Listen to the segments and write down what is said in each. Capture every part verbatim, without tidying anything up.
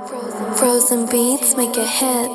Frozen beats make a hit.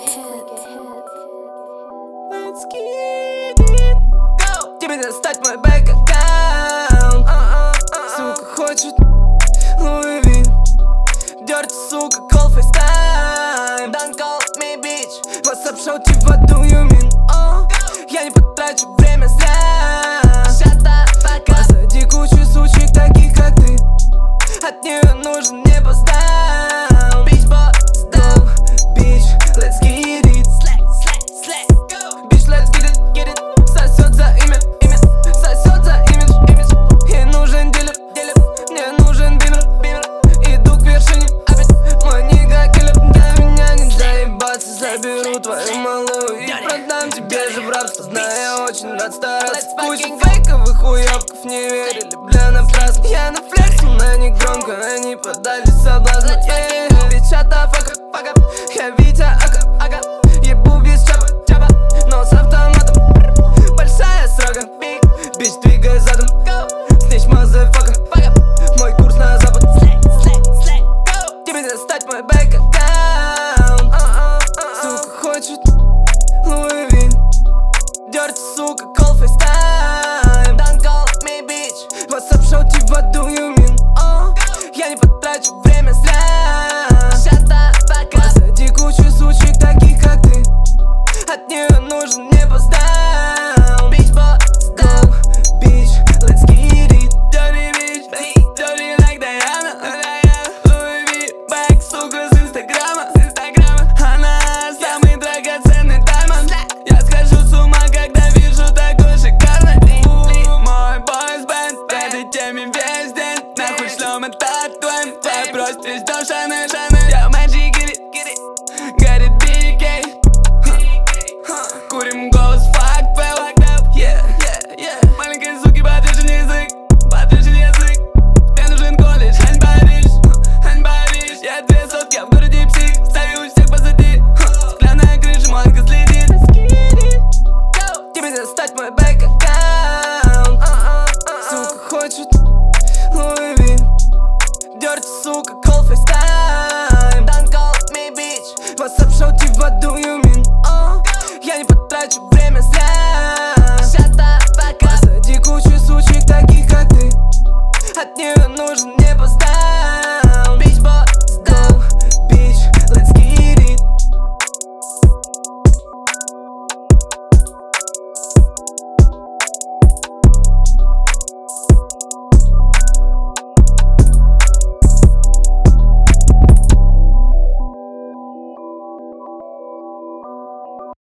Let's get it. Go! Тебе достать мой бэк-аккаунт. Сука хочет Луи Ви. Dirty, сука, call FaceTime. Don't call me bitch. WhatsApp шоути, what do you mean? Oh, я не потрачу время зря. Shut the fuck up. Посади кучу сучек таких, как ты. От нее нужен небоснам. Bitch, boss down. Bitch, let's get it. Slack, slack, slack, go. Bitch, let's get it, get it. Сосет за имя, имя. Сосет за имидж, имидж. Ей нужен дилер, дилер. Мне нужен бимер, бимер. Иду к вершине, опять мой нига киллер. До меня не заебаться. Заберу твою малую и продам тебе же в рабство. Знаю, я очень рад стараться. Куча фейковых уёбков не верили, бля, напрасно. Я на флексе, но не громко, они подались соблазну.